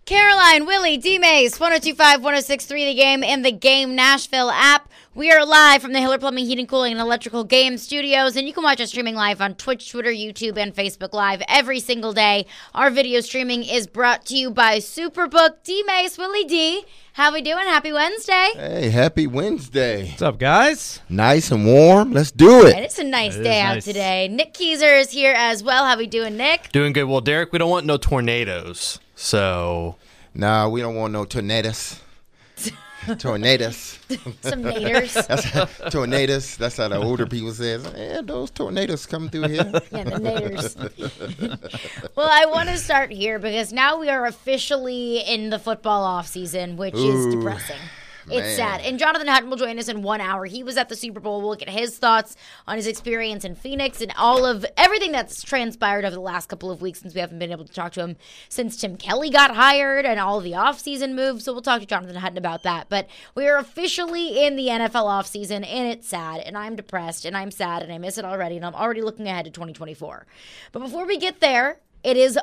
Caroline, Willie, D-Mace, 102.5, 106.3 The Game, and the Game Nashville app. We are live from the Hiller Plumbing, Heating, Cooling, and Electrical Game Studios, and you can watch us streaming live on Twitch, Twitter, YouTube, and Facebook Live every single day. Our video streaming is brought to you by Superbook. D-Mace, Willie D, how we doing? Happy Wednesday. Hey, happy Wednesday. What's up, guys? Nice and warm. Let's do it. And it's a nice day out today. Nick Keyser is here as well. How we doing, Nick? Doing good. Well, Derek, we don't want no tornadoes, so... Nah, we don't want no tornadoes. Tornadoes. Some naders. Tornadoes. That's how the older people say. Yeah, those tornadoes come through here. Yeah, the naders. Well, I want to start here because now we are officially in the football offseason, which is depressing. It's sad. And Jonathan Hutton will join us in 1 hour. He was at the Super Bowl. We'll get his thoughts on his experience in Phoenix and all of everything that's transpired over the last couple of weeks since we haven't been able to talk to him since Tim Kelly got hired and all of the offseason moves. So we'll talk to Jonathan Hutton about that. But we are officially in the NFL offseason, and it's sad. And I'm depressed, and I'm sad, and I miss it already. And I'm already looking ahead to 2024. But before we get there, it is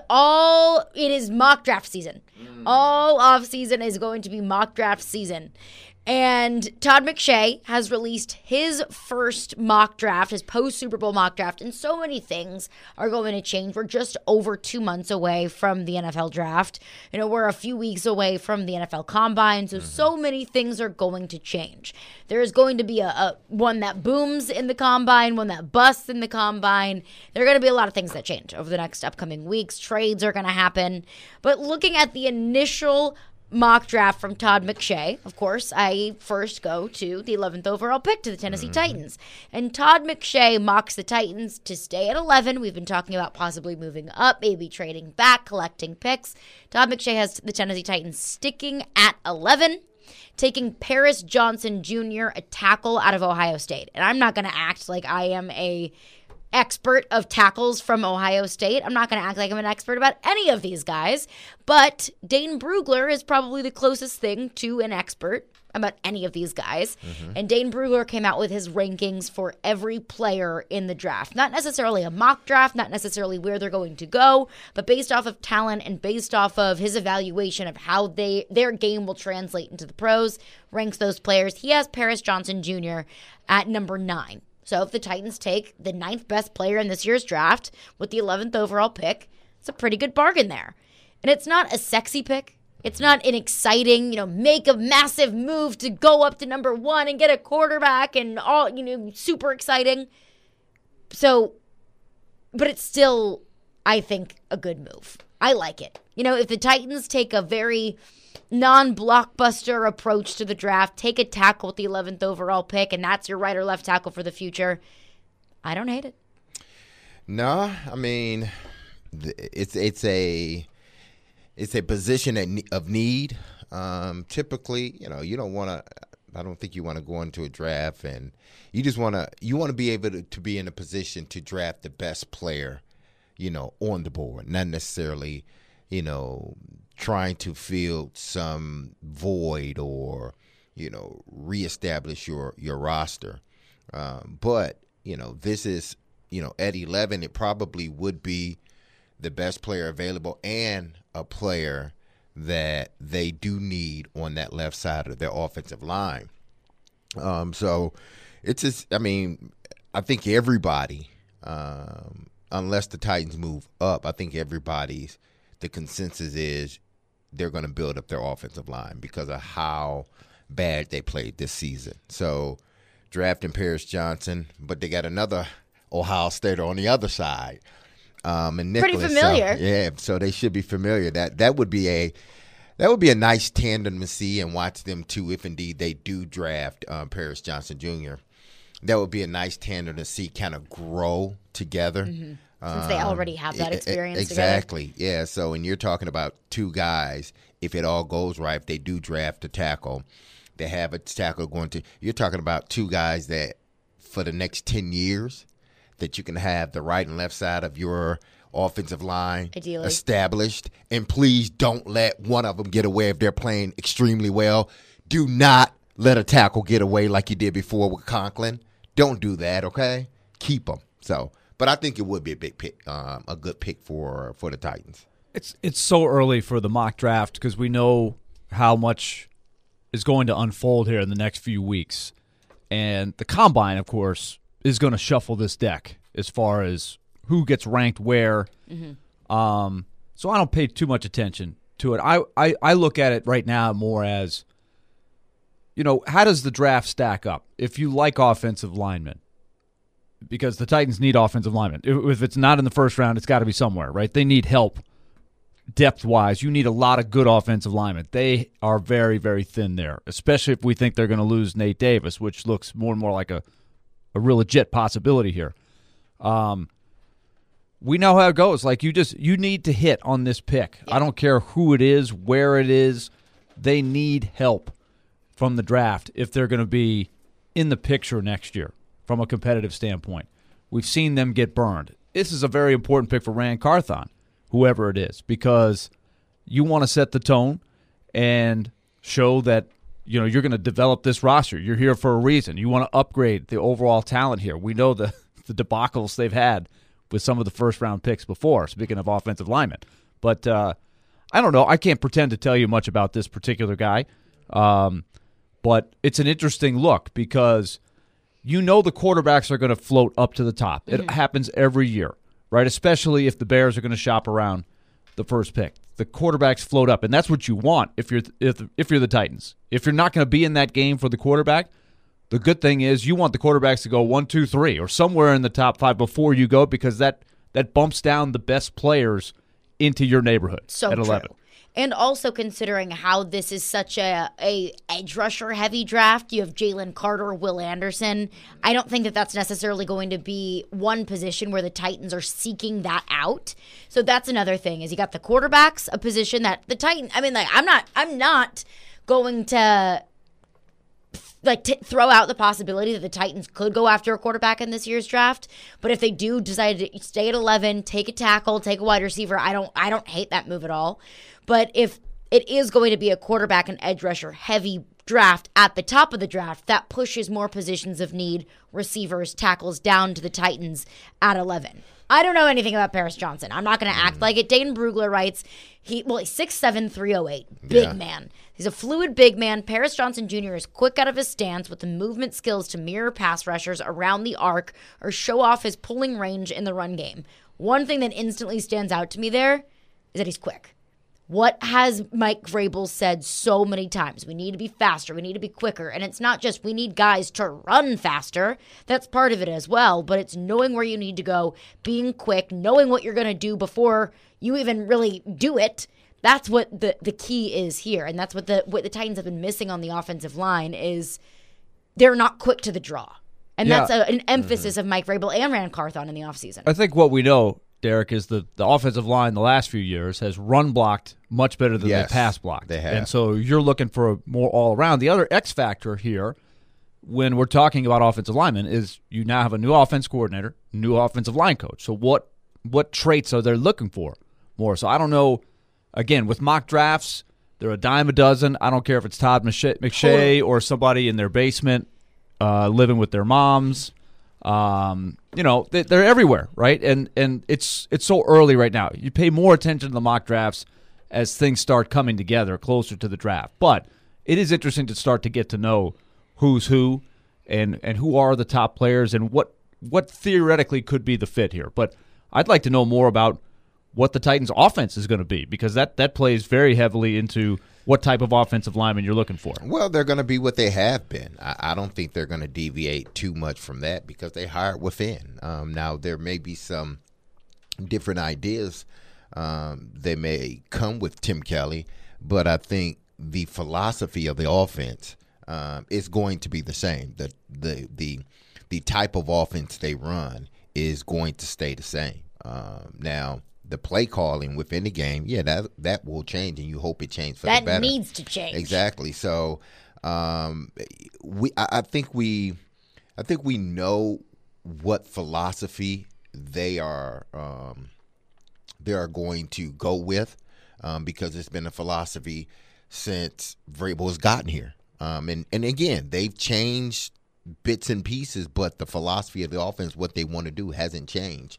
mock draft season. All off season is going to be mock draft season. And Todd McShay has released his first mock draft, his post-Super Bowl mock draft, and so many things are going to change. We're just over 2 months away from the NFL draft. You know, we're a few weeks away from the NFL Combine, so many things are going to change. There is going to be a one that booms in the Combine, one that busts in the Combine. There are going to be a lot of things that change over the next upcoming weeks. Trades are going to happen. But looking at the initial mock draft from Todd McShay, of course, I first go to the 11th overall pick to the Tennessee Titans. And Todd McShay mocks the Titans to stay at 11. We've been talking about possibly moving up, maybe trading back, collecting picks. Todd McShay has the Tennessee Titans sticking at 11, taking Paris Johnson Jr., a tackle out of Ohio State. And I'm not going to act like I am a expert of tackles from Ohio State. I'm not going to act like I'm an expert about any of these guys, but Dane Brugler is probably the closest thing to an expert about any of these guys. And Dane Brugler came out with his rankings for every player in the draft. Not necessarily a mock draft, not necessarily where they're going to go, but based off of talent and based off of his evaluation of how their game will translate into the pros, ranks those players. He has Paris Johnson Jr. at number 9. So if the Titans take the 9th best player in this year's draft with the 11th overall pick, it's a pretty good bargain there. And it's not a sexy pick. It's not an exciting, make a massive move to go up to number 1 and get a quarterback and all, super exciting. So, but it's still, I think, a good move. I like it. If the Titans take a very non-blockbuster approach to the draft, take a tackle with the 11th overall pick, and that's your right or left tackle for the future, I don't hate it. No, I mean, it's a position of need. Typically, you don't want to. I don't think you want to go into a draft, and you just want to be able to be in a position to draft the best player, on the board, not necessarily, trying to fill some void or, reestablish your roster. But, this is, at 11, it probably would be the best player available and a player that they do need on that left side of their offensive line. So it's just, I think everybody, unless the Titans move up, I think the consensus is they're going to build up their offensive line because of how bad they played this season. So drafting Paris Johnson, but they got another Ohio Stater on the other side. And Nicholas, pretty familiar. So they should be familiar. That would be a nice tandem to see and watch them too, if indeed they do draft Paris Johnson Jr. That would be a nice tandem to see kind of grow together. Since they already have that experience exactly. together. Yeah, so when you're talking about two guys, if it all goes right, if they do draft a tackle, they have a tackle you're talking about two guys that for the next 10 years that you can have the right and left side of your offensive line ideally established. And please don't let one of them get away if they're playing extremely well. Do not let a tackle get away like you did before with Conklin. Don't do that, okay? Keep them. But I think it would be a big pick, a good pick for the Titans. It's so early for the mock draft because we know how much is going to unfold here in the next few weeks. And the Combine, of course, is going to shuffle this deck as far as who gets ranked where. Mm-hmm. So I don't pay too much attention to it. I look at it right now more as, how does the draft stack up? If you like offensive linemen, because the Titans need offensive linemen. If it's not in the first round, it's got to be somewhere, right? They need help depth-wise. You need a lot of good offensive linemen. They are very, very thin there, especially if we think they're going to lose Nate Davis, which looks more and more like a real legit possibility here. We know how it goes. Like, you need to hit on this pick. Yeah. I don't care who it is, where it is. They need help from the draft if they're going to be in the picture next year from a competitive standpoint. We've seen them get burned. This is a very important pick for Ran Carthon, whoever it is, because you want to set the tone and show that you're going to develop this roster. You're here for a reason. You want to upgrade the overall talent here. We know the debacles they've had with some of the first-round picks before, speaking of offensive linemen. But I don't know. I can't pretend to tell you much about this particular guy. But it's an interesting look because the quarterbacks are going to float up to the top. Mm-hmm. It happens every year, right? Especially if the Bears are going to shop around the first pick. The quarterbacks float up, and that's what you want if you're the Titans. If you're not going to be in that game for the quarterback, the good thing is you want the quarterbacks to go 1, 2, 3, or somewhere in the top 5 before you go, because that bumps down the best players into your neighborhood at 11. True. And also considering how this is such a edge rusher heavy draft, you have Jalen Carter, Will Anderson. I don't think that's necessarily going to be one position where the Titans are seeking that out. So that's another thing, is you got the quarterbacks, a position that the Titans, I'm not going to throw out the possibility that the Titans could go after a quarterback in this year's draft. But if they do decide to stay at 11, take a tackle, take a wide receiver, I don't hate that move at all. But if it is going to be a quarterback and edge rusher heavy draft at the top of the draft, that pushes more positions of need, receivers, tackles down to the Titans at 11. I don't know anything about Paris Johnson. I'm not going to act like it. Dayton Brugler writes, he's 6'7", 308. Big man. He's a fluid big man. Paris Johnson Jr. is quick out of his stance with the movement skills to mirror pass rushers around the arc or show off his pulling range in the run game. One thing that instantly stands out to me there is that he's quick. What has Mike Vrabel said so many times? We need to be faster. We need to be quicker. And it's not just we need guys to run faster. That's part of it as well. But it's knowing where you need to go, being quick, knowing what you're going to do before you even really do it. That's what the key is here. And that's what the Titans have been missing on the offensive line is they're not quick to the draw. And that's an emphasis of Mike Vrabel and Ran Carthon in the offseason. I think what we know, Derek, is the offensive line the last few years has run blocked much better than they pass blocked. They have. And so you're looking for a more all-around. The other X factor here when we're talking about offensive linemen is you now have a new offense coordinator, new offensive line coach. So what traits are they looking for more? So I don't know. Again, with mock drafts, they're a dime a dozen. I don't care if it's Todd McShay or somebody in their basement living with their moms. They're everywhere, right? And it's so early right now. You pay more attention to the mock drafts as things start coming together closer to the draft. But it is interesting to start to get to know who's who and who are the top players and what theoretically could be the fit here. But I'd like to know more about what the Titans' offense is going to be, because that plays very heavily into what type of offensive lineman you're looking for. Well, they're going to be what they have been. I don't think they're going to deviate too much from that because they hired within. Now, there may be some different ideas they may come with Tim Kelly, but I think the philosophy of the offense is going to be the same. The type of offense they run is going to stay the same. Now, the play calling within the game, that will change, and you hope it changes for the better. That needs to change. Exactly. So, I think we know what philosophy they are going to go with, because it's been a philosophy since Vrabel has gotten here. And again, they've changed bits and pieces, but the philosophy of the offense, what they want to do, hasn't changed.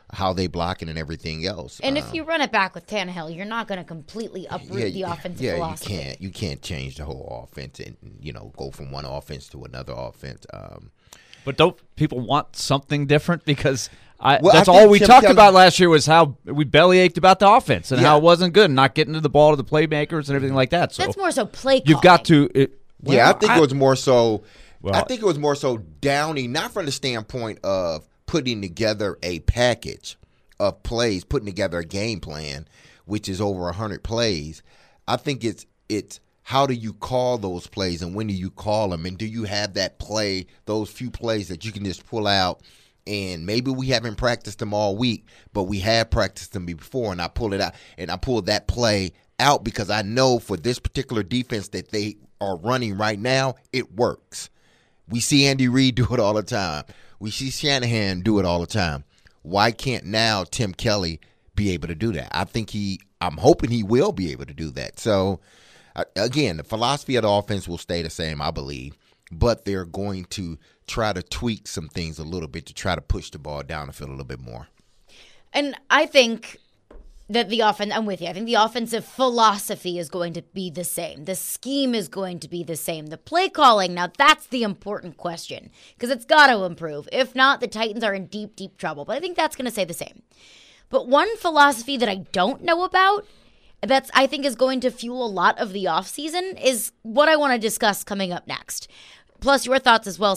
how they blocking and everything else. And if you run it back with Tannehill, you're not going to completely uproot the offensive philosophy. Yeah, you can't change the whole offense and go from one offense to another offense. But don't people want something different? Because Well, that's I all think we Tim talked Kelly- about last year was how we bellyached about the offense and Yeah. how it wasn't good and not getting to the ball to the playmakers and everything like that. So That's more so play calling. you've got to. I think it was more so. Well, I think it was more so Downey, not from the standpoint of putting together a package of plays, putting together a game plan, which is over 100 plays. I think it's how do you call those plays and when do you call them, and do you have that play, those few plays that you can just pull out. And maybe we haven't practiced them all week, but we have practiced them before, and I pull it out, and I pull that play out because I know for this particular defense that they are running right now, it works. We see Andy Reid do it all the time. We see Shanahan do it all the time. Why can't now Tim Kelly be able to do that? I'm hoping he will be able to do that. So, again, the philosophy of the offense will stay the same, I believe, but they're going to try to tweak some things a little bit to try to push the ball down the field a little bit more. And I think that I'm with you. I think the offensive philosophy is going to be the same. The scheme is going to be the same. The play calling, now that's the important question because it's got to improve. If not, the Titans are in deep, deep trouble. But I think that's going to stay the same. But one philosophy that I don't know about that's I think is going to fuel a lot of the offseason is what I want to discuss coming up next. Plus, your thoughts as well,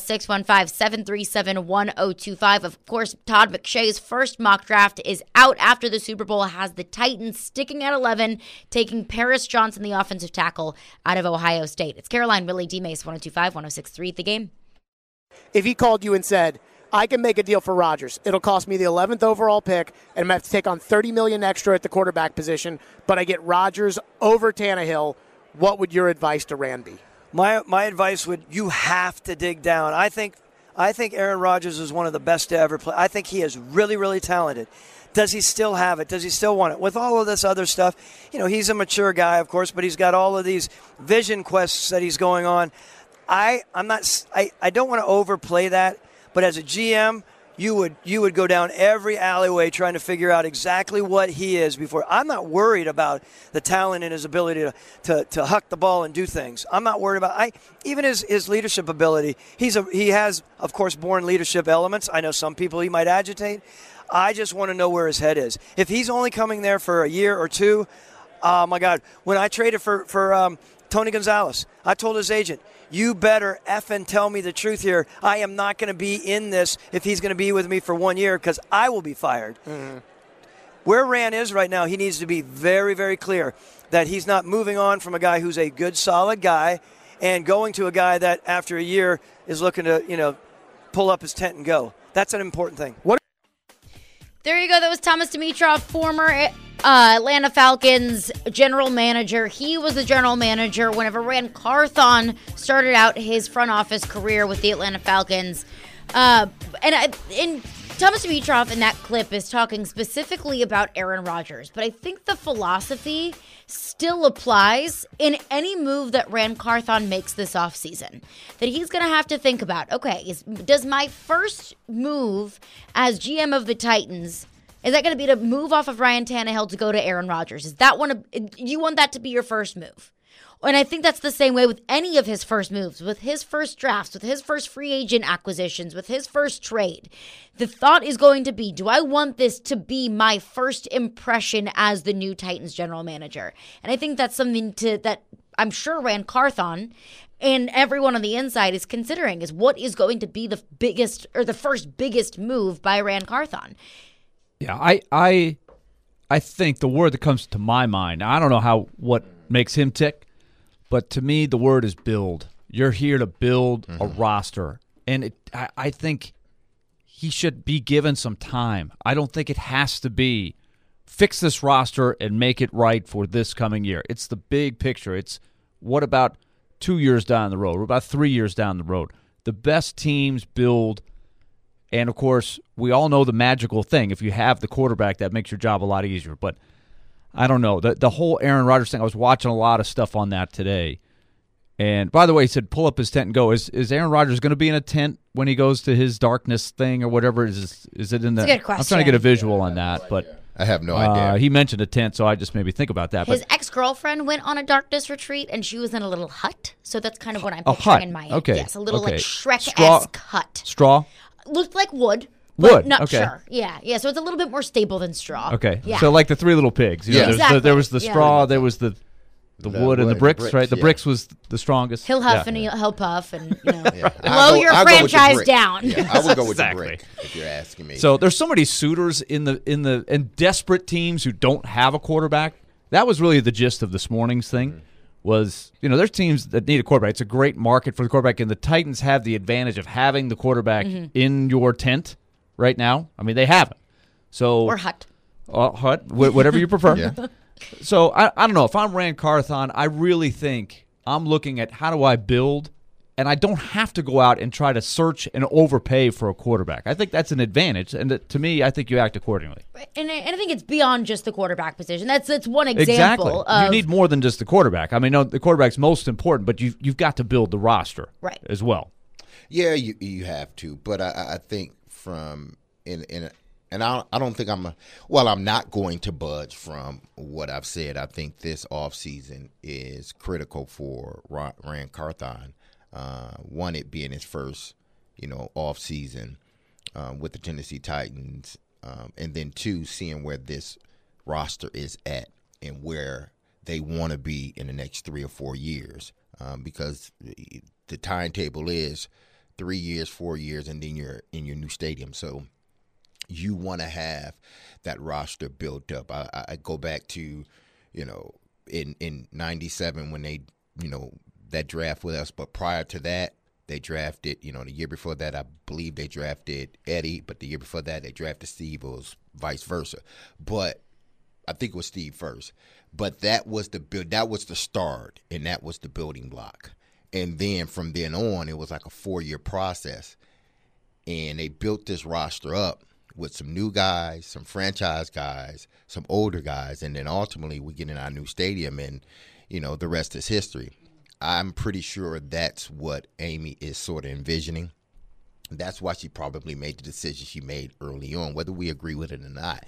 615-737-1025. Of course, Todd McShay's first mock draft is out after the Super Bowl, has the Titans sticking at 11, taking Paris Johnson, the offensive tackle, out of Ohio State. It's Caroline Willie, D-Mace, 102.5, 106.3 at the game. If he called you and said, I can make a deal for Rodgers, it'll cost me the 11th overall pick, and I'm going to have to take on $30 million extra at the quarterback position, but I get Rodgers over Tannehill, what would your advice to Rand be? My advice would, you have to dig down. I think Aaron Rodgers is one of the best to ever play. I think he is really, really talented. Does he still have it? Does he still want it? With all of this other stuff, he's a mature guy, of course, but he's got all of these vision quests that he's going on. I don't want to overplay that, but as a GM, you would go down every alleyway trying to figure out exactly what he is before. I'm not worried about the talent and his ability to huck the ball and do things. I'm not worried about even his leadership ability. He has, of course, born leadership elements. I know some people he might agitate. I just want to know where his head is. If he's only coming there for a year or two, oh my God! When I traded for Tony Gonzalez, I told his agent, you better effing tell me the truth here. I am not going to be in this if he's going to be with me for 1 year because I will be fired. Mm-hmm. Where Rand is right now, he needs to be very, very clear that he's not moving on from a guy who's a good, solid guy and going to a guy that after a year is looking to, pull up his tent and go. That's an important thing. There you go. That was Thomas Dimitroff, former Atlanta Falcons general manager. He was the general manager whenever Rand Carthon started out his front office career with the Atlanta Falcons. And Thomas Dimitroff in that clip is talking specifically about Aaron Rodgers. But I think the philosophy still applies in any move that Rand Carthon makes this offseason. That he's going to have to think about, okay, does my first move as GM of the Titans, is that going to be to move off of Ryan Tannehill to go to Aaron Rodgers? Is that you want that to be your first move? And I think that's the same way with any of his first moves, with his first drafts, with his first free agent acquisitions, with his first trade. The thought is going to be, do I want this to be my first impression as the new Titans general manager? And I think that's something that I'm sure Rand Carthon and everyone on the inside is considering, is what is going to be the biggest or the first biggest move by Rand Carthon. Yeah, I think the word that comes to my mind, I don't know what makes him tick, but to me the word is build. You're here to build a roster, and I think he should be given some time. I don't think it has to be fix this roster and make it right for this coming year. It's the big picture. It's what about 2 years down the road? What about 3 years down the road? The best teams build. And, of course, we all know the magical thing. If you have the quarterback, that makes your job a lot easier. But I don't know. The whole Aaron Rodgers thing, I was watching a lot of stuff on that today. And by the way, he said, pull up his tent and go. Is Aaron Rodgers going to be in a tent when he goes to his darkness thing or whatever? Is it in the? That's a good question. I'm trying to get a visual on that, but I have no idea. He mentioned a tent, so I just made me think about that. His But ex-girlfriend went on a darkness retreat, and she was in a little hut. So that's kind of what I'm A picturing hut. in my head. Okay. Yes, a little Okay. like Shrek-esque Straw- hut. straw. Looked like wood. But Wood, not okay. sure. Yeah. So it's a little bit more stable than straw. Okay. Yeah. So like the Three Little Pigs. You know, Yeah. there's Exactly. there was the Yeah. straw, there was the wood and the bricks, right? The yeah. bricks was the strongest. He'll huff Yeah. and he'll puff and Yeah. blow your I'll go with the franchise brick. down. Yeah, I would go with Exactly. the brick if you're asking me. So there's so many suitors in desperate teams who don't have a quarterback. That was really the gist of this morning's thing. Was, there's teams that need a quarterback. It's a great market for the quarterback, and the Titans have the advantage of having the quarterback in your tent right now. I mean, they have it. So Or hut. hut, whatever you prefer. Yeah. So I don't know. If I'm Rand Carthon, I really think I'm looking at how do I build, and I don't have to go out and try to search and overpay for a quarterback. I think that's an advantage, and to me, I think you act accordingly. And I think it's beyond just the quarterback position. That's one example. Exactly. Of, You need more than just the quarterback. I mean, no, the quarterback's most important, but you've got to build the roster Right. as well. Yeah, you have to, but I think and I don't think I'm not going to budge from what I've said. I think this offseason is critical for Rand Carthon. One, it being his first, offseason with the Tennessee Titans, and then two, seeing where this roster is at and where they want to be in the next 3 or 4 years, because the timetable is 3 years, 4 years, and then you're in your new stadium. So you want to have that roster built up. I go back to, in 97 when they, that draft with us. But prior to that, they drafted, the year before that, I believe they drafted Eddie. But the year before that, they drafted Steve. It was vice versa. But I think it was Steve first. But that was the start, and that was the building block. And then from then on, it was like a 4-year process. And they built this roster up with some new guys, some franchise guys, some older guys, and then ultimately we get in our new stadium, and the rest is history. I'm pretty sure that's what Amy is sort of envisioning. That's why she probably made the decision she made early on, whether we agree with it or not.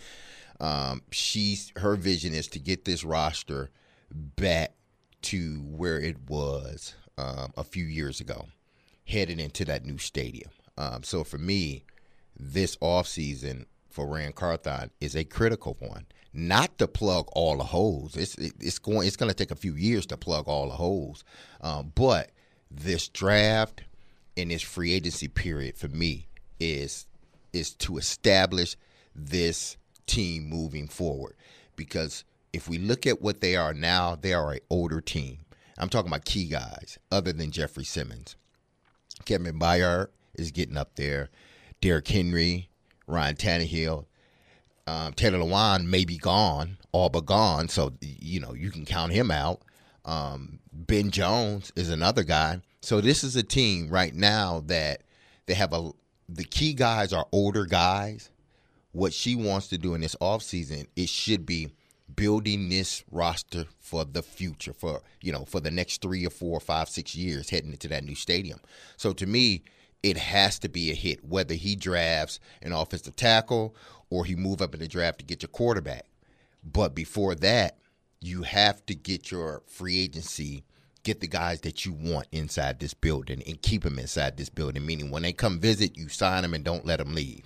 Her vision is to get this roster back to where it was a few years ago, headed into that new stadium. So for me, this offseason for Rand Carthon is a critical one. Not to plug all the holes. It's going to take a few years to plug all the holes. But this draft and this free agency period for me is to establish this team moving forward. Because if we look at what they are now, they are an older team. I'm talking about key guys other than Jeffrey Simmons. Kevin Byard is getting up there. Derrick Henry, Ryan Tannehill, Taylor Lewan may be gone, all but gone, so you can count him out. Ben Jones is another guy. So this is a team right now that they have the key guys are older guys. What she wants to do in this offseason, it should be building this roster for the future, for the next 3 or 4 or 5, 6 years heading into that new stadium. So to me, it has to be a hit, whether he drafts an offensive tackle or he move up in the draft to get your quarterback. But before that, you have to get your free agency, get the guys that you want inside this building and keep them inside this building, meaning when they come visit, you sign them and don't let them leave.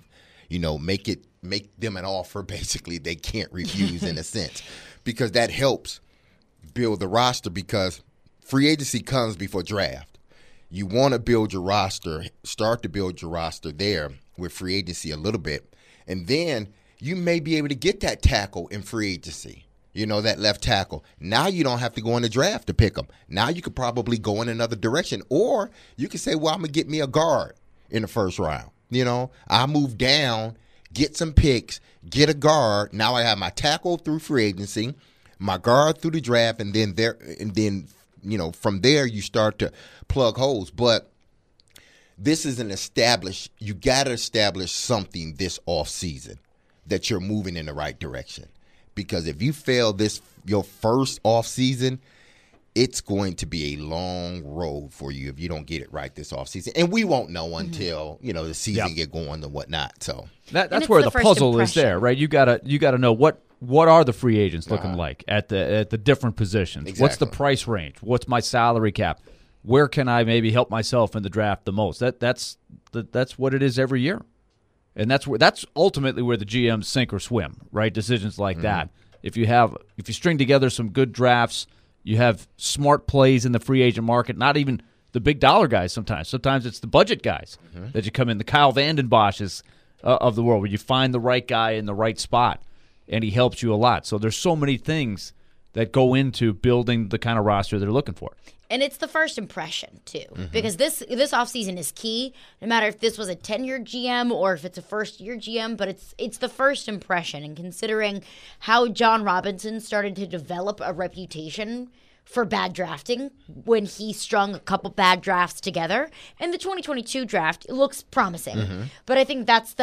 Make them an offer basically they can't refuse in a sense, because that helps build the roster, because free agency comes before draft. You want to build your roster, start to build your roster there with free agency a little bit, and then you may be able to get that tackle in free agency, that left tackle. Now you don't have to go in the draft to pick them. Now you could probably go in another direction, or you could say, well, I'm going to get me a guard in the first round. I move down, get some picks, get a guard. Now I have my tackle through free agency, my guard through the draft, and then from there you start to plug holes. But this is you got to establish something this offseason that you're moving in the right direction. Because if you fail your first offseason, it's going to be a long road for you if you don't get it right this offseason. And we won't know until, the season get going and whatnot. So that's where the puzzle is there, right? You gotta know what are the free agents looking like at the different positions? Exactly. What's the price range? What's my salary cap? Where can I maybe help myself in the draft the most? That's what it is every year. And that's ultimately where the GMs sink or swim, right? Decisions like that. If you string together some good drafts, you have smart plays in the free agent market, not even the big dollar guys sometimes. Sometimes it's the budget guys that you come in, the Kyle Vanden Bosches of the world, where you find the right guy in the right spot, and he helps you a lot. So there's so many things that go into building the kind of roster they're looking for. And it's the first impression, too, because this offseason is key, no matter if this was a 10-year GM or if it's a first-year GM, but it's the first impression. And considering how John Robinson started to develop a reputation for bad drafting when he strung a couple bad drafts together, and the 2022 draft looks promising. But I think that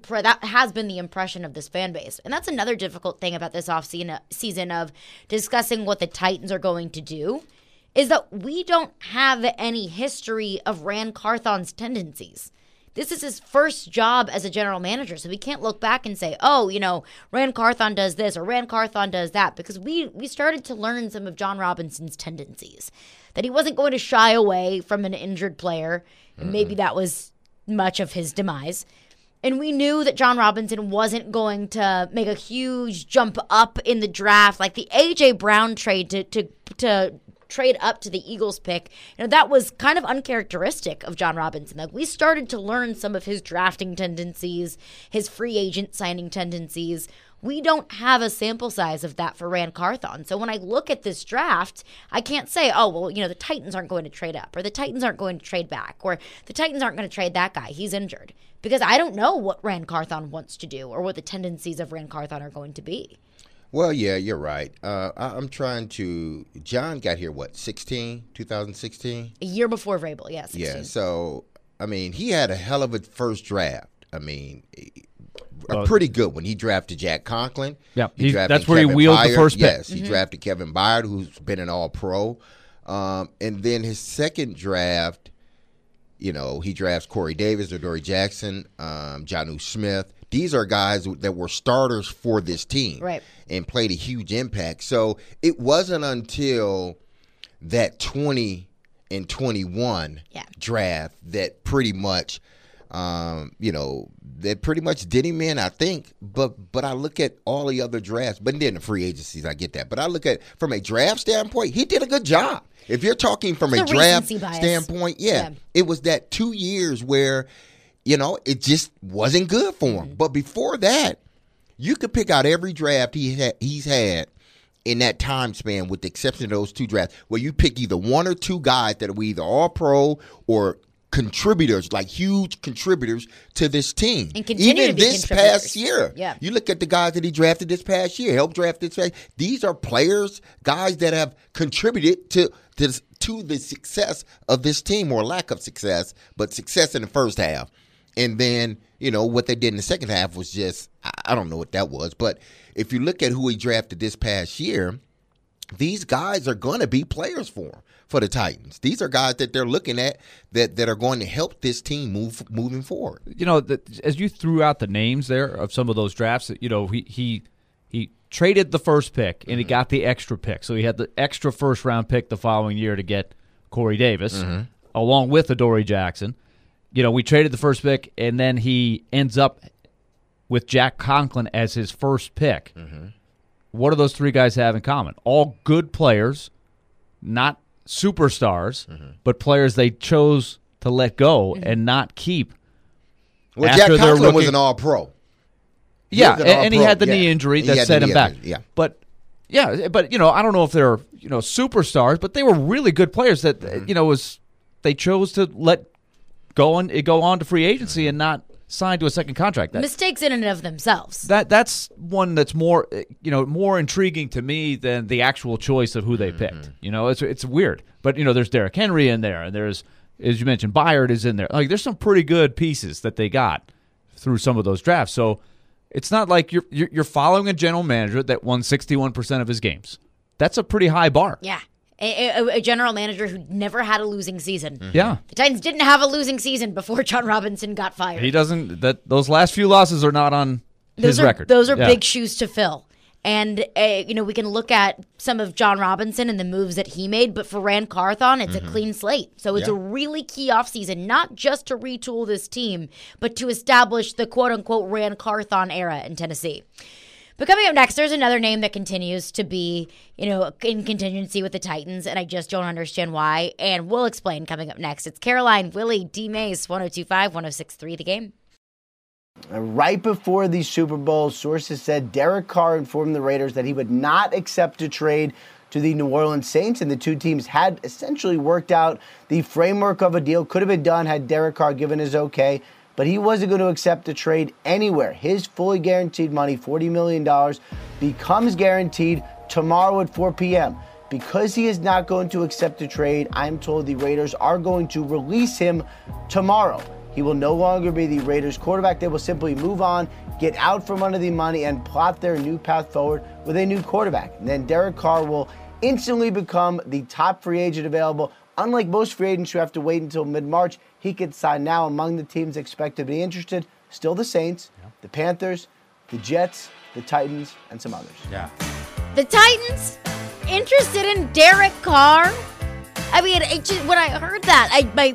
has been the impression of this fan base. And that's another difficult thing about this offseason of discussing what the Titans are going to do, is that we don't have any history of Ran Carthon's tendencies. This is his first job as a general manager, so we can't look back and say, Ran Carthon does this or Ran Carthon does that, because we started to learn some of John Robinson's tendencies, that he wasn't going to shy away from an injured player, and maybe that was much of his demise. And we knew that John Robinson wasn't going to make a huge jump up in the draft, like the A.J. Brown trade to trade up to the Eagles pick. That was kind of uncharacteristic of John Robinson. Like, we started to learn some of his drafting tendencies, his free agent signing tendencies. We don't have a sample size of that for Ran Carthon. So when I look at this draft, I can't say, the Titans aren't going to trade up, or the Titans aren't going to trade back, or the Titans aren't going to trade that guy. He's injured. Because I don't know what Ran Carthon wants to do or what the tendencies of Ran Carthon are going to be. Well, yeah, you're right. I'm trying to. John got here, 2016? A year before Vrabel, yeah. 16. Yeah, so, he had a hell of a first draft. A pretty good one. He drafted Jack Conklin. Yeah, that's where Kevin he wheeled Byard. The first pick. Yes, he drafted Kevin Byard, who's been an all-pro. And then his second draft, he drafts Corey Davis, Adoree Jackson, Jonnu Smith. These are guys that were starters for this team, right, and played a huge impact. So it wasn't until that 20 and 21 draft that pretty much, that pretty much did him in, I think. But I look at all the other drafts, but then the free agencies, I get that. But I look at from a draft standpoint, he did a good job. If you're talking from a draft standpoint, it was that 2 years where, it just wasn't good for him. But before that, you could pick out every draft he's had in that time span, with the exception of those two drafts, where you pick either one or two guys that were either all-pro or contributors, like huge contributors to this team. And continue even to be this past year. Yeah. You look at the guys that he drafted this past year, helped draft this past. These are players, guys that have contributed to the success of this team, or lack of success, but success in the first half. And then, what they did in the second half was just, I don't know what that was. But if you look at who he drafted this past year, these guys are going to be players for the Titans. These are guys that they're looking at that are going to help this team moving forward. As you threw out the names there of some of those drafts, he traded the first pick and he got the extra pick. So he had the extra first-round pick the following year to get Corey Davis, along with Adoree Jackson. We traded the first pick, and then he ends up with Jack Conklin as his first pick. What do those three guys have in common? All good players, not superstars, but players they chose to let go and not keep. Well, Jack Conklin was an all-pro. Yeah, and he had the knee injury that set him back. Yeah. But I don't know if they're superstars, but they were really good players that they chose to let go on to free agency and not sign to a second contract. Mistakes in and of themselves. That's one that's more more intriguing to me than the actual choice of who they picked. It's weird, but there's Derrick Henry in there, and there's, as you mentioned, Byard is in there. Like, there's some pretty good pieces that they got through some of those drafts. So it's not like you're following a general manager that won 61% of his games. That's a pretty high bar. Yeah. a general manager who never had a losing season. Yeah. The Titans didn't have a losing season before John Robinson got fired. He doesn't. Those last few losses are not on his record. Those are Yeah. big shoes to fill. And, we can look at some of John Robinson and the moves that he made, but for Rand Carthon, it's a clean slate. So it's a really key offseason, not just to retool this team, but to establish the quote-unquote Rand Carthon era in Tennessee. But coming up next, there's another name that continues to be, in contingency with the Titans, and I just don't understand why. And we'll explain coming up next. It's Caroline, Willie, D. Mays, 102.5, 106.3 The Game. Right before the Super Bowl, sources said Derek Carr informed the Raiders that he would not accept a trade to the New Orleans Saints, and the two teams had essentially worked out the framework of a deal. Could have been done had Derek Carr given his okay, but he wasn't going to accept a trade anywhere. His fully guaranteed money, $40 million, becomes guaranteed tomorrow at 4 p.m. Because he is not going to accept a trade, I'm told the Raiders are going to release him tomorrow. He will no longer be the Raiders quarterback. They will simply move on, get out from under the money, and plot their new path forward with a new quarterback. And then Derek Carr will instantly become the top free agent available. Unlike most free agents who have to wait until mid-March, he could sign now. Among the teams expected to be interested, still the Saints, the Panthers, the Jets, the Titans, and some others. Yeah. The Titans interested in Derek Carr? I mean, when I heard that, my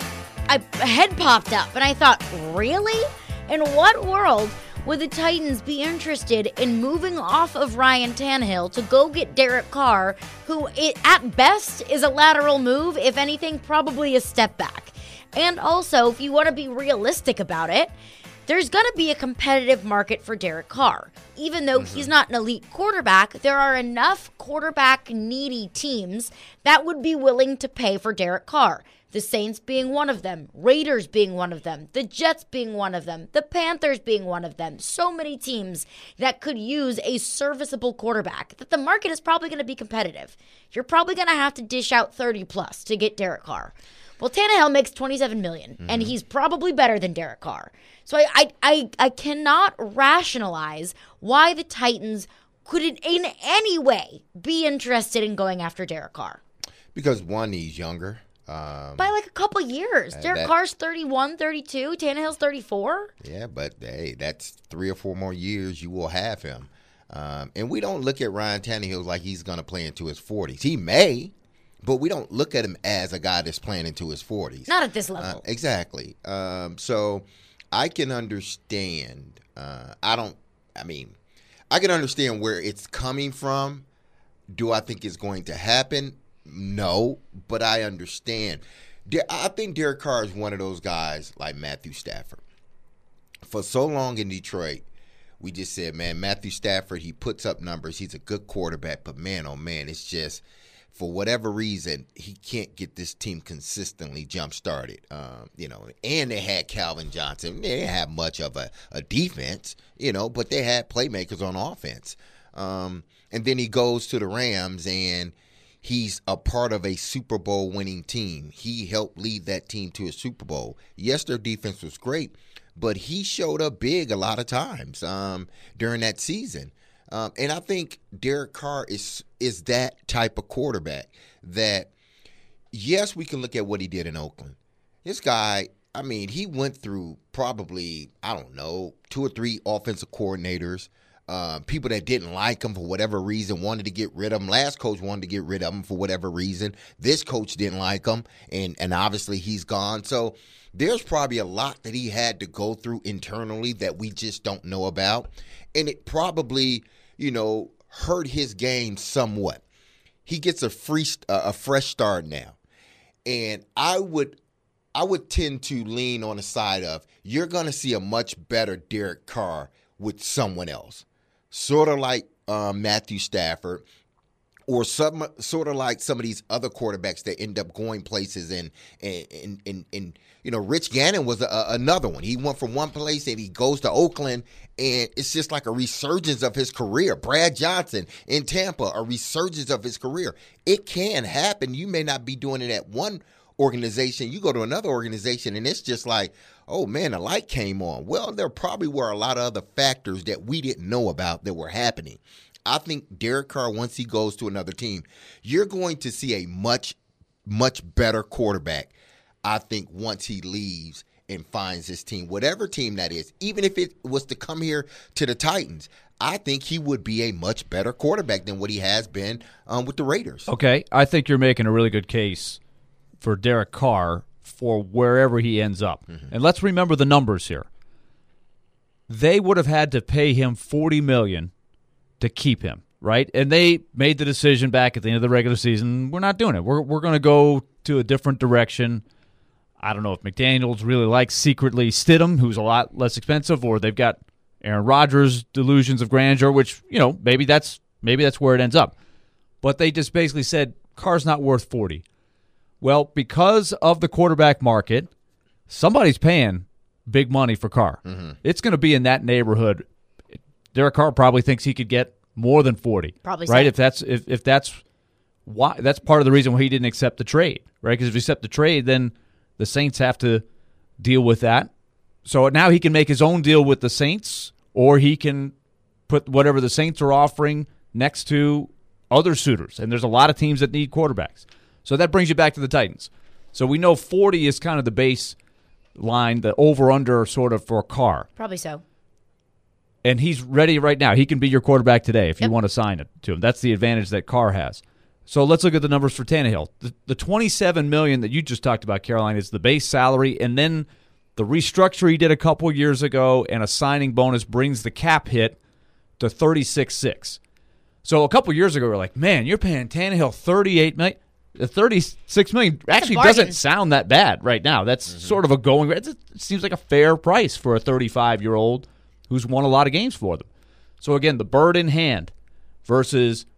head popped up, and I thought, really? In what world would the Titans be interested in moving off of Ryan Tannehill to go get Derek Carr, who at best is a lateral move, if anything, probably a step back? And also, if you want to be realistic about it, there's going to be a competitive market for Derek Carr. Even though he's not an elite quarterback, there are enough quarterback-needy teams that would be willing to pay for Derek Carr. The Saints being one of them, Raiders being one of them, the Jets being one of them, the Panthers being one of them. So many teams that could use a serviceable quarterback that the market is probably going to be competitive. You're probably going to have to dish out 30 plus to get Derek Carr. Well, Tannehill makes $27 million, and he's probably better than Derek Carr. So I cannot rationalize why the Titans couldn't in any way be interested in going after Derek Carr. Because one, he's younger. By like a couple years. Derek Carr's 31, 32. Tannehill's 34. Yeah, but hey, that's 3 or 4 more years you will have him. And we don't look at Ryan Tannehill like he's going to play into his 40s. He may, but we don't look at him as a guy that's playing into his 40s. Not at this level. Exactly. So I can understand. I can understand where it's coming from. Do I think it's going to happen? No, but I understand. I think Derek Carr is one of those guys like Matthew Stafford. For so long in Detroit, we just said, man, Matthew Stafford, he puts up numbers. He's a good quarterback, but man, oh man, it's just for whatever reason, he can't get this team consistently jump-started. And they had Calvin Johnson. They didn't have much of a defense, but they had playmakers on offense. And then he goes to the Rams, and he's a part of a Super Bowl winning team. He helped lead that team to a Super Bowl. Yes, their defense was great, but he showed up big a lot of times during that season. And I think Derek Carr is that type of quarterback that, yes, we can look at what he did in Oakland. This guy, he went through probably, 2 or 3 offensive coordinators. People that didn't like him for whatever reason wanted to get rid of him. Last coach wanted to get rid of him for whatever reason. This coach didn't like him, and obviously he's gone. So there's probably a lot that he had to go through internally that we just don't know about. And it probably, hurt his game somewhat. He gets a fresh start now. And I would tend to lean on the side of you're going to see a much better Derek Carr with someone else. Sort of like Matthew Stafford, or sort of like some of these other quarterbacks that end up going places. And Rich Gannon was another one. He went from one place and he goes to Oakland, and it's just like a resurgence of his career. Brad Johnson in Tampa, a resurgence of his career. It can happen. You may not be doing it at one organization. You go to another organization, and it's just like, oh, man, the light came on. Well, there probably were a lot of other factors that we didn't know about that were happening. I think Derek Carr, once he goes to another team, you're going to see a much, much better quarterback, I think, once he leaves and finds his team, whatever team that is. Even if it was to come here to the Titans, I think he would be a much better quarterback than what he has been with the Raiders. Okay, I think you're making a really good case for Derek Carr for wherever he ends up. Mm-hmm. And let's remember the numbers here. They would have had to pay him $40 million to keep him, right? And they made the decision back at the end of the regular season, we're not doing it. We're going to go to a different direction. I don't know if McDaniels really likes secretly Stidham, who's a lot less expensive, or they've got Aaron Rodgers' delusions of grandeur, which, maybe that's where it ends up. But they just basically said, Carr's not worth 40. Well, because of the quarterback market, somebody's paying big money for Carr. Mm-hmm. It's going to be in that neighborhood. Derek Carr probably thinks he could get more than 40. Probably right. So. If that's why, that's part of the reason why he didn't accept the trade, right? Because if you accept the trade, then the Saints have to deal with that. So now he can make his own deal with the Saints, or he can put whatever the Saints are offering next to other suitors. And there's a lot of teams that need quarterbacks. So that brings you back to the Titans. So we know 40 is kind of the base line, the over-under sort of for Carr. Probably so. And he's ready right now. He can be your quarterback today if you want to sign it to him. That's the advantage that Carr has. So let's look at the numbers for Tannehill. The $27 million that you just talked about, Caroline, is the base salary, and then the restructure he did a couple years ago and a signing bonus brings the cap hit to $36.6. So a couple years ago, we were like, man, you're paying Tannehill $38 million. The $36 million actually doesn't sound that bad right now. That's sort of a going rate. It seems like a fair price for a 35-year-old who's won a lot of games for them. So again, the bird in hand versus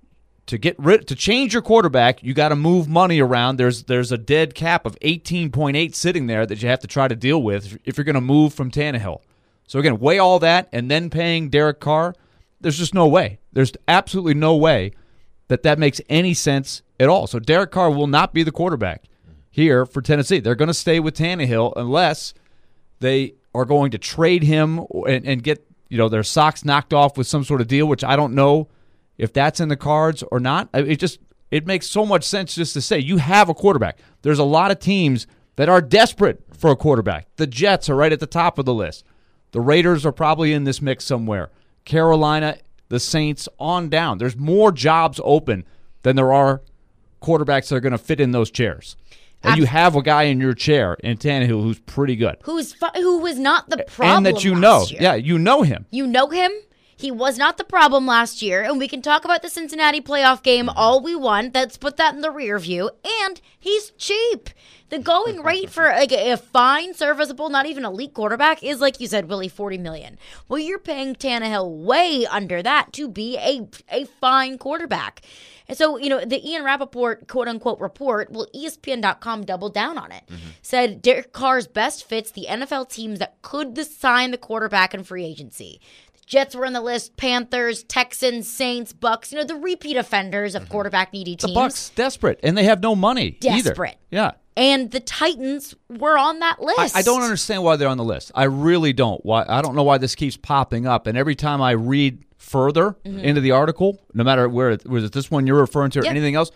to change your quarterback, you got to move money around. There's a dead cap of 18.8 sitting there that you have to try to deal with if you're going to move from Tannehill. So again, weigh all that and then paying Derek Carr. There's just no way. There's absolutely no way that makes any sense at all. So Derek Carr will not be the quarterback here for Tennessee. They're going to stay with Tannehill unless they are going to trade him and get their socks knocked off with some sort of deal, which I don't know if that's in the cards or not. It makes so much sense just to say you have a quarterback. There's a lot of teams that are desperate for a quarterback. The Jets are right at the top of the list. The Raiders are probably in this mix somewhere. Carolina, the Saints, on down. There's more jobs open than there are quarterbacks that are going to fit in those chairs. And you have a guy in your chair in Tannehill who's pretty good. Who was not the problem and that you last know. year. Yeah, you know him. You know him. He was not the problem last year, and we can talk about the Cincinnati playoff game all we want. Let's put that in the rear view. And he's cheap. The going rate for a fine, serviceable, not even elite quarterback is, like you said, Willie, $40 million. Well, you're paying Tannehill way under that to be a fine quarterback. And so, the Ian Rappaport quote-unquote report, well, ESPN.com doubled down on it. Mm-hmm. Said Derek Carr's best fits the NFL teams that could sign the quarterback in free agency. Jets were on the list, Panthers, Texans, Saints, Bucks, the repeat offenders of quarterback-needy teams. The Bucks, desperate, and they have no money Desperate. Either. Yeah. And the Titans were on that list. I don't understand why they're on the list. I really don't. I don't know why this keeps popping up, and every time I read further into the article, no matter was it this one you're referring to or anything else,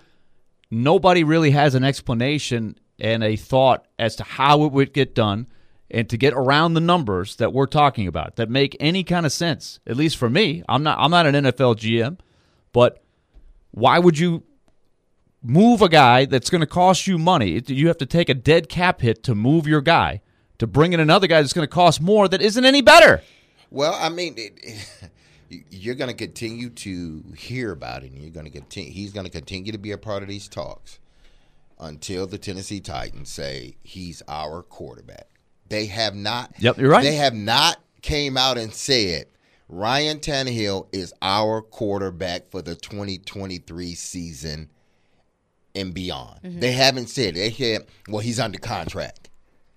nobody really has an explanation and a thought as to how it would get done. And to get around the numbers that we're talking about that make any kind of sense, at least for me, I'm not an NFL GM, but why would you move a guy that's going to cost you money? You have to take a dead cap hit to move your guy to bring in another guy that's going to cost more that isn't any better. Well, I mean, you're going to continue to hear about it, and you're going to continue. He's going to continue to be a part of these talks until the Tennessee Titans say he's our quarterback. They have not. Yep, you're right. They have not came out and said Ryan Tannehill is our quarterback for the 2023 season and beyond. Mm-hmm. They haven't said. They said, well, he's under contract.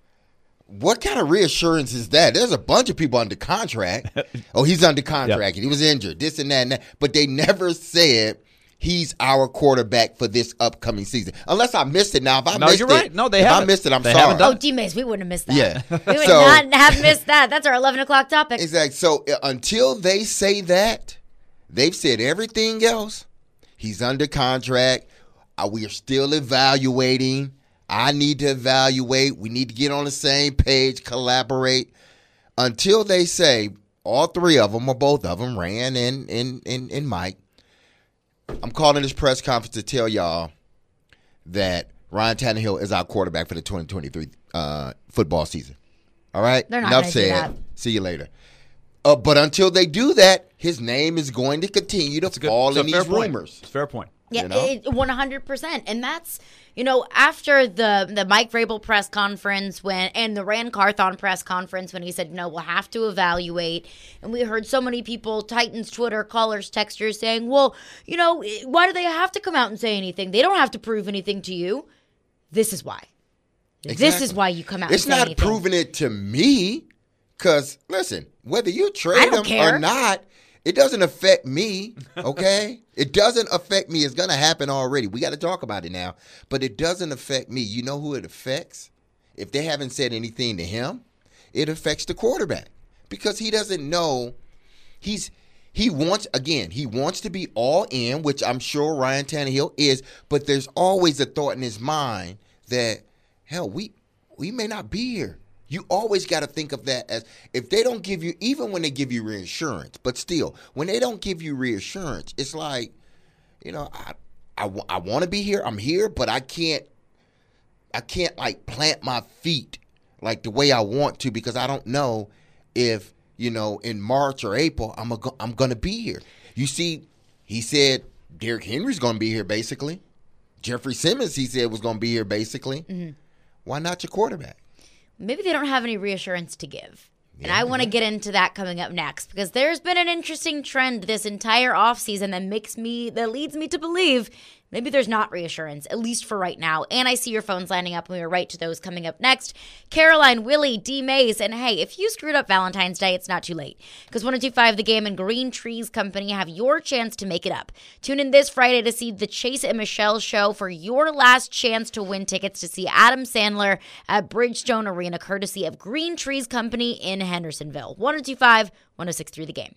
What kind of reassurance is that? There's a bunch of people under contract. Oh, he's under contract. Yep. He was injured, this and that and that. But they never said he's our quarterback for this upcoming season. Unless I missed it. Now, if I missed you're it, right. No, they haven't. If I missed it, I'm sorry. Oh, D-Mace, we wouldn't have missed that. Yeah. We would not have missed that. That's our 11 o'clock topic. Exactly. So until they say that, They've said everything else. He's under contract. We are still evaluating. I need to evaluate. We need to get on the same page, collaborate. Until they say, all three of them or both of them, Rand and Mike, I'm calling this press conference to tell y'all that Ryan Tannehill is our quarterback for the 2023 football season. All right? They're not going to do that. See you later. But until they do that, his name is going to continue to fall in these rumors. It's a fair point. Yeah, 100%. And that's, after the Mike Vrabel press conference and the Rand Carthon press conference when he said, no, we'll have to evaluate. And we heard so many people, Titans, Twitter, callers, texters saying, well, why do they have to come out and say anything? They don't have to prove anything to you. This is why. Exactly. This is why you come out and say anything. It's not proving it to me because, listen, whether you trade him or not, it doesn't affect me, okay? It doesn't affect me. It's going to happen already. We got to talk about it now. But it doesn't affect me. You know who it affects? If they haven't said anything to him, it affects the quarterback because he doesn't know. He wants to be all in, which I'm sure Ryan Tannehill is, but there's always a thought in his mind that, hell, we may not be here. You always got to think of that as if they don't give you, even when they give you reassurance, but still, when they don't give you reassurance, it's like, I want to be here. I'm here, but I can't like plant my feet like the way I want to because I don't know if, in March or April, I'm going to be here. You see, he said Derrick Henry's going to be here basically. Jeffrey Simmons, he said, was going to be here basically. Mm-hmm. Why not your quarterback? Maybe they don't have any reassurance to give. And I want to get into that coming up next because there's been an interesting trend this entire offseason that leads me to believe maybe there's not reassurance, at least for right now. And I see your phones lining up, and we are right to those coming up next. Caroline, Willie, D. Mays, and hey, if you screwed up Valentine's Day, it's not too late because 102.5 The Game and Green Trees Company have your chance to make it up. Tune in this Friday to see the Chase and Michelle show for your last chance to win tickets to see Adam Sandler at Bridgestone Arena, courtesy of Green Trees Company in Hendersonville. 102.5, 106.3 The Game.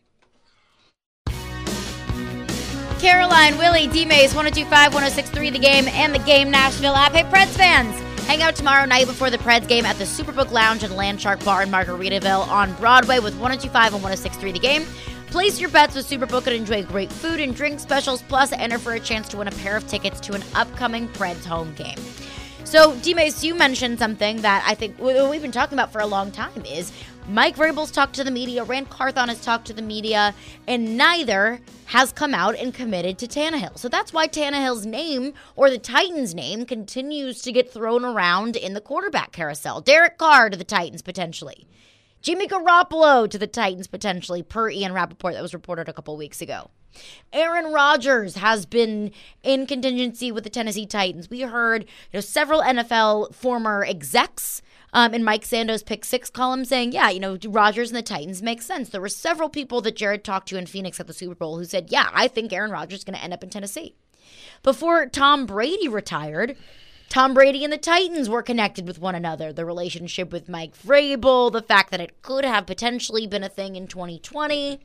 Caroline, Willie, D-Mays, 102.5, 106.3 The Game, and The Game Nashville app. Hey, Preds fans, hang out tomorrow night before the Preds game at the Superbook Lounge and Landshark Bar in Margaritaville on Broadway with 102.5 and 106.3 The Game. Place your bets with Superbook and enjoy great food and drink specials, plus enter for a chance to win a pair of tickets to an upcoming Preds home game. So, D-Mays, you mentioned something that I think we've been talking about for a long time is Mike Vrabel's talked to the media, Rand Carthon has talked to the media, and neither has come out and committed to Tannehill. So that's why Tannehill's name, or the Titans' name, continues to get thrown around in the quarterback carousel. Derek Carr to the Titans, potentially. Jimmy Garoppolo to the Titans, potentially, per Ian Rappaport that was reported a couple weeks ago. Aaron Rodgers has been in contingency with the Tennessee Titans. We heard several NFL former execs in Mike Sando's Pick 6 column saying, Rodgers and the Titans make sense. There were several people that Jared talked to in Phoenix at the Super Bowl who said, I think Aaron Rodgers is going to end up in Tennessee. Before Tom Brady retired, Tom Brady and the Titans were connected with one another. The relationship with Mike Vrabel, the fact that it could have potentially been a thing in 2020.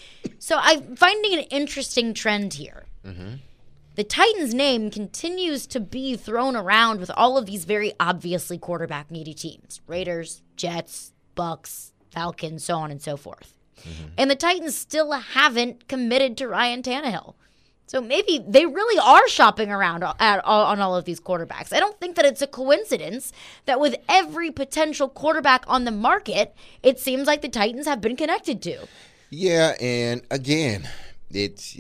So I'm finding an interesting trend here. Mm-hmm. The Titans' name continues to be thrown around with all of these very obviously quarterback-needy teams. Raiders, Jets, Bucks, Falcons, so on and so forth. Mm-hmm. And the Titans still haven't committed to Ryan Tannehill. So maybe they really are shopping around on all of these quarterbacks. I don't think that it's a coincidence that with every potential quarterback on the market, it seems like the Titans have been connected to. Yeah, and again, it's,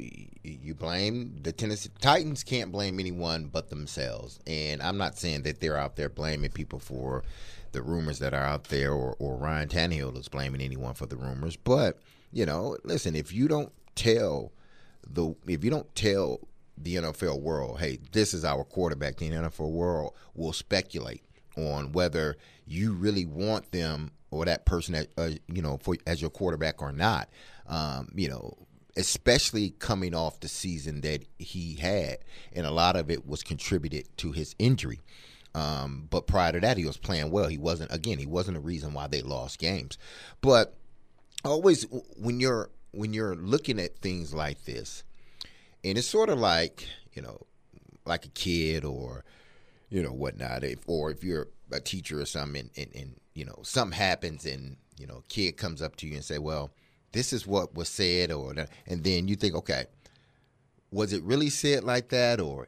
you blame the Tennessee Titans, can't blame anyone but themselves. And I'm not saying that they're out there blaming people for the rumors that are out there or Ryan Tannehill is blaming anyone for the rumors. But, listen, if you don't tell the NFL world, hey, this is our quarterback, the NFL world will speculate on whether you really want them or that person as your quarterback or not. Especially coming off the season that he had, and a lot of it was contributed to his injury. But prior to that, he was playing well. He wasn't a reason why they lost games. But always, when you're when you're looking at things like this, and it's sort of like, like a kid or, whatnot, or if you're a teacher or something and something happens and, a kid comes up to you and say, well, this is what was said, and then you think, okay, was it really said like that, or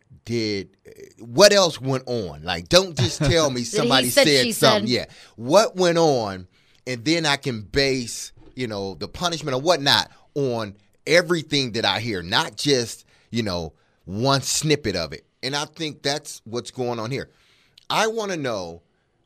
what else went on? Like, don't just tell me somebody said something. Yeah. What went on? And then I can base, the punishment or whatnot on everything that I hear, not just, one snippet of it. And I think that's what's going on here. I want to know,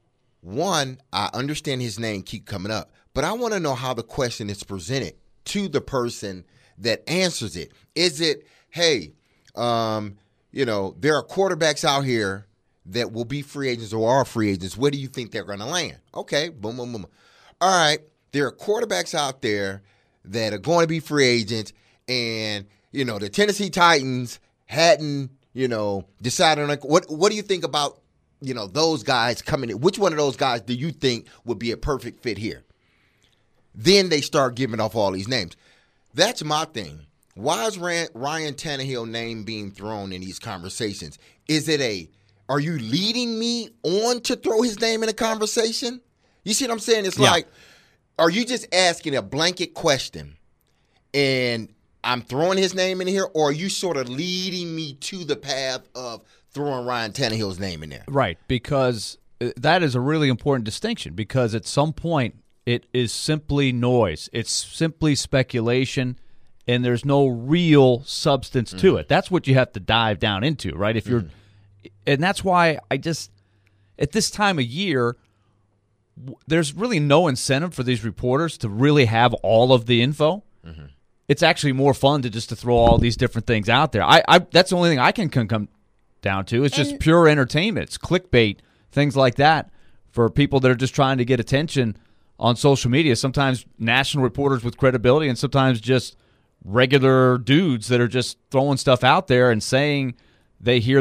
one, I understand his name keep coming up, but I want to know how the question is presented to the person that answers it. Is it, hey, there are quarterbacks out here that will be free agents or are free agents. Where do you think they're going to land? Okay, boom, boom, boom. All right, there are quarterbacks out there that are going to be free agents, and, the Tennessee Titans hadn't, decided on what do you think about, those guys coming in? Which one of those guys do you think would be a perfect fit here? Then they start giving off all these names. That's my thing. Why is Ryan Tannehill name being thrown in these conversations? Are you leading me on to throw his name in a conversation? You see what I'm saying? It's like, are you just asking a blanket question and I'm throwing his name in here, or are you sort of leading me to the path of throwing Ryan Tannehill's name in there? Right, because that is a really important distinction, because at some point it is simply noise. It's simply speculation, and there's no real substance to it. That's what you have to dive down into, right? If you're, and that's why at this time of year, there's really no incentive for these reporters to really have all of the info. Mm-hmm. It's actually more fun to throw all these different things out there. That's the only thing I can come down to. It's just pure entertainment. It's clickbait, things like that, for people that are just trying to get attention on social media. Sometimes national reporters with credibility, and sometimes just regular dudes that are just throwing stuff out there and saying they hear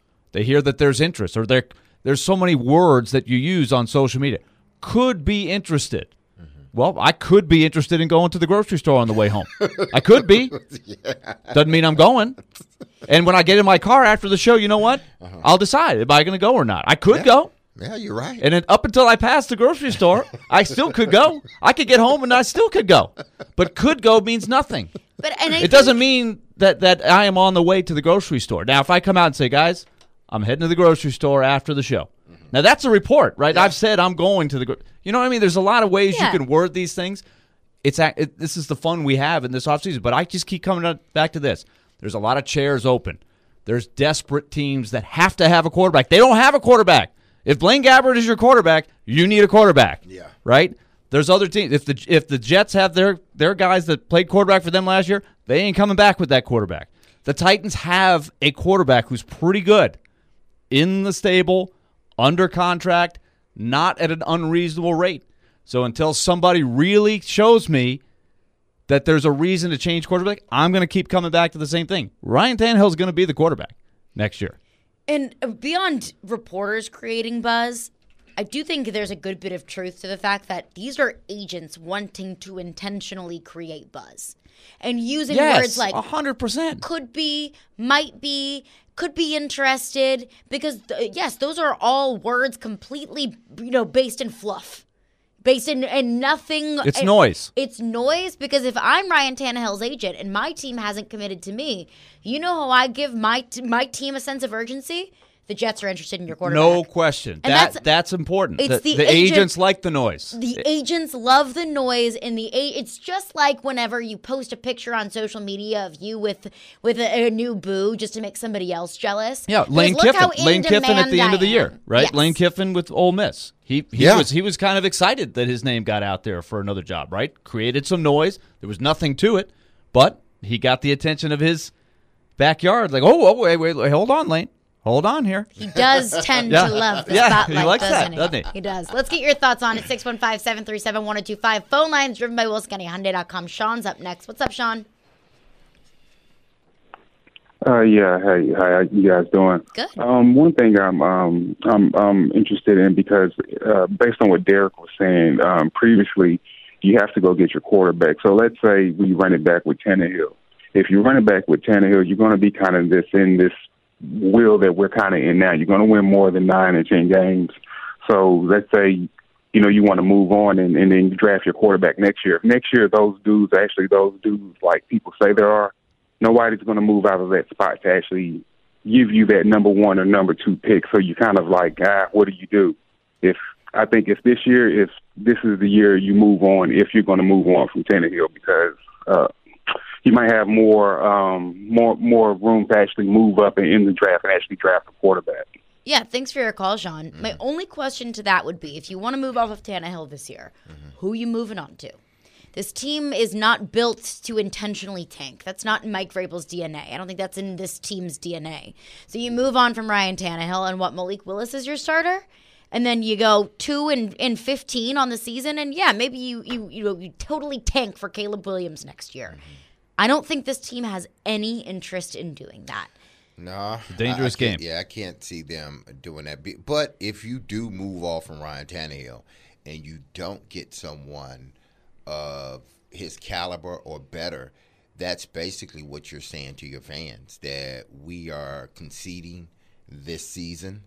that there's interest, or there's so many words that you use on social media. Could be interested. Well, I could be interested in going to the grocery store on the way home. I could be. Doesn't mean I'm going. And when I get in my car after the show, you know what? I'll decide, am I going to go or not? I could go. Yeah, you're right. And then up until I pass the grocery store, I still could go. I could get home and I still could go. But could go means nothing. It doesn't mean that I am on the way to the grocery store. Now, if I come out and say, guys, I'm heading to the grocery store after the show. Now, that's a report, right? Yeah. I've said I'm going to you know what I mean? There's a lot of ways you can word these things. This is the fun we have in this offseason. But I just keep coming back to this. There's a lot of chairs open. There's desperate teams that have to have a quarterback. They don't have a quarterback. If Blaine Gabbert is your quarterback, you need a quarterback. Yeah. Right? There's other teams. If the Jets have their guys that played quarterback for them last year, they ain't coming back with that quarterback. The Titans have a quarterback who's pretty good in the stable, under contract, not at an unreasonable rate. So until somebody really shows me that there's a reason to change quarterback, I'm going to keep coming back to the same thing. Ryan Tannehill is going to be the quarterback next year. And beyond reporters creating buzz, I do think there's a good bit of truth to the fact that these are agents wanting to intentionally create buzz. And using words like 100%. Could be, might be, could be interested, because yes, those are all words completely, based in fluff, based in nothing. It's noise. It's noise, because if I'm Ryan Tannehill's agent and my team hasn't committed to me, you know how I give my team a sense of urgency? The Jets are interested in your quarterback. No question. And that's important. It's the agents like the noise. The agents love the noise, and it's just like whenever you post a picture on social media of you with a new boo just to make somebody else jealous. Yeah, Lane Kiffin. Lane Kiffin at the end of the year, right? Yes. Lane Kiffin with Ole Miss. He was kind of excited that his name got out there for another job, right? Created some noise. There was nothing to it, but he got the attention of his backyard. Like, wait, hold on, Lane. Hold on here. He does tend to love the spotlight, he likes doesn't doesn't he? He does. Let's get your thoughts on it. 615-737-1025. Phone lines driven by WillisCountyHyundai.com. Sean's up next. What's up, Sean? Yeah. Hey, how you guys doing? Good. One thing I'm interested in, because based on what Derek was saying previously, you have to go get your quarterback. So let's say we run it back with Tannehill. If you run it back with Tannehill, you're going to be kind of in this wheel that we're kind of in now. You're going to win more than 9 or 10 games. So let's say, you want to move on and then you draft your quarterback next year. If next year those dudes like people say there are, nobody's going to move out of that spot to actually give you that number 1 or number 2 pick. So you kind of like, what do? I think if this is the year you move on, if you're going to move on from Tannehill, because you might have more room to actually move up in the draft and actually draft a quarterback. Yeah, thanks for your call, Sean. My only question to that would be, if you want to move off of Tannehill this year, who are you moving on to? This team is not built to intentionally tank. That's not in Mike Vrabel's DNA. I don't think that's in this team's DNA. So you move on from Ryan Tannehill, and Malik Willis is your starter? And then you go 2-15 on the season, and yeah, maybe you totally tank for Caleb Williams next year. I don't think this team has any interest in doing that. No. Dangerous game. Yeah, I can't see them doing that. But if you do move off from Ryan Tannehill and you don't get someone of his caliber or better, that's basically what you're saying to your fans, that we are conceding this season,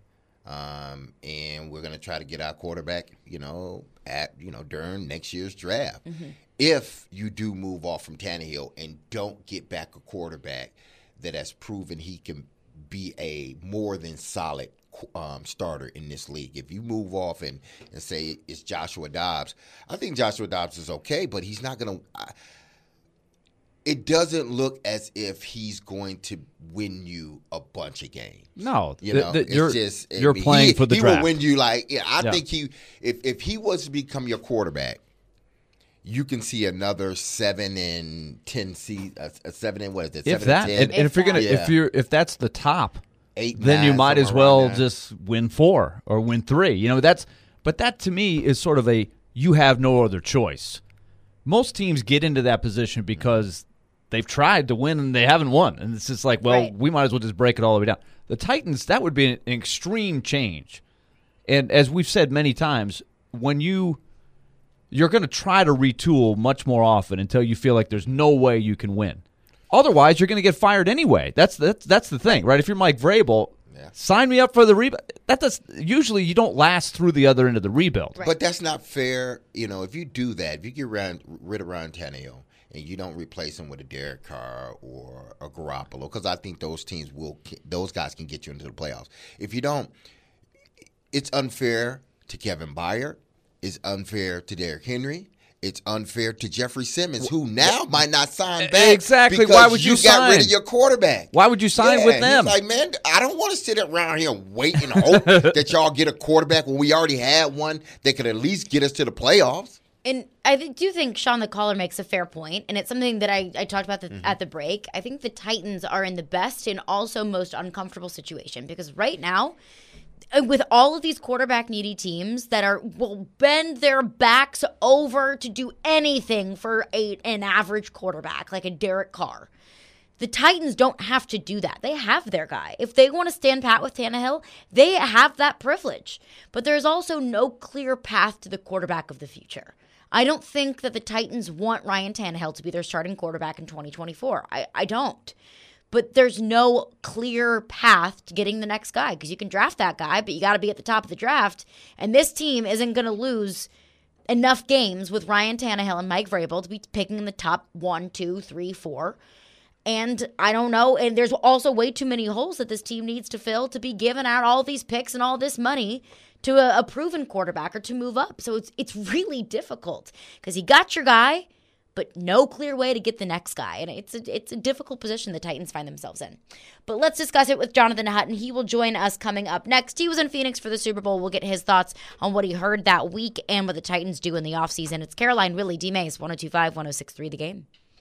and we're going to try to get our quarterback, during next year's draft. If you do move off from Tannehill and don't get back a quarterback that has proven he can be a more than solid starter in this league. If you move off and say it's Joshua Dobbs, I think Joshua Dobbs is okay, but he's not going to it doesn't look as if he's going to win you a bunch of games. No, you're playing for the draft. He will win you I think if he was to become your quarterback, you can see another 7-10 season, 7 what is it? 7-10. And if that's the top, 8, then 9, you might as well that. just win 4 or win 3. But that to me is sort of you have no other choice. Most teams get into that position because they've tried to win and they haven't won, and it's just like, we might as well just break it all the way down. The Titans, that would be an extreme change, and as we've said many times, when you're going to try to retool much more often until you feel like there's no way you can win. Otherwise, you're going to get fired anyway. That's the thing, right? If you're Mike Vrabel, sign me up for the rebuild. Usually you don't last through the other end of the rebuild. Right. But that's not fair. If you do that, if you get rid of Ryan Tannehill and you don't replace him with a Derek Carr or a Garoppolo, because I think those guys can get you into the playoffs. If you don't, it's unfair to Kevin Byard. It's unfair to Derrick Henry. It's unfair to Jeffrey Simmons, who now might not sign back. Exactly. Why would you sign? got rid of your quarterback. Why would you sign with them? He's like, man, I don't want to sit around here and wait and hope that y'all get a quarterback when we already had one that could at least get us to the playoffs. And I do think Sean the caller makes a fair point, and it's something that I talked about at the break. I think the Titans are in the best and also most uncomfortable situation, because right now, with all of these quarterback-needy teams that will bend their backs over to do anything for an average quarterback, like a Derek Carr, the Titans don't have to do that. They have their guy. If they want to stand pat with Tannehill, they have that privilege. But there's also no clear path to the quarterback of the future. I don't think that the Titans want Ryan Tannehill to be their starting quarterback in 2024. I don't. But there's no clear path to getting the next guy, because you can draft that guy, but you got to be at the top of the draft. And this team isn't going to lose enough games with Ryan Tannehill and Mike Vrabel to be picking in the top 1, 2, 3, 4. And I don't know. And there's also way too many holes that this team needs to fill to be giving out all these picks and all this money to a proven quarterback or to move up. So it's really difficult, because you got your guy, but no clear way to get the next guy. And it's a difficult position the Titans find themselves in. But let's discuss it with Jonathan Hutton. He will join us coming up next. He was in Phoenix for the Super Bowl. We'll get his thoughts on what he heard that week and what the Titans do in the offseason. It's Caroline Ridley, D-Mays, 102.5, 106.3 The Game.